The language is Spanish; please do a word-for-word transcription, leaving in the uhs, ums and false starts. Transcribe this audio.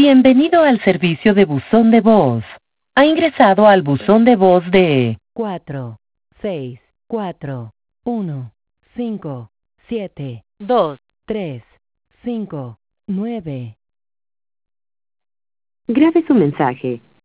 Bienvenido al servicio de buzón de voz. Ha ingresado al buzón de voz de cuatro seis cuatro uno cinco siete dos tres cinco nueve. Grabe su mensaje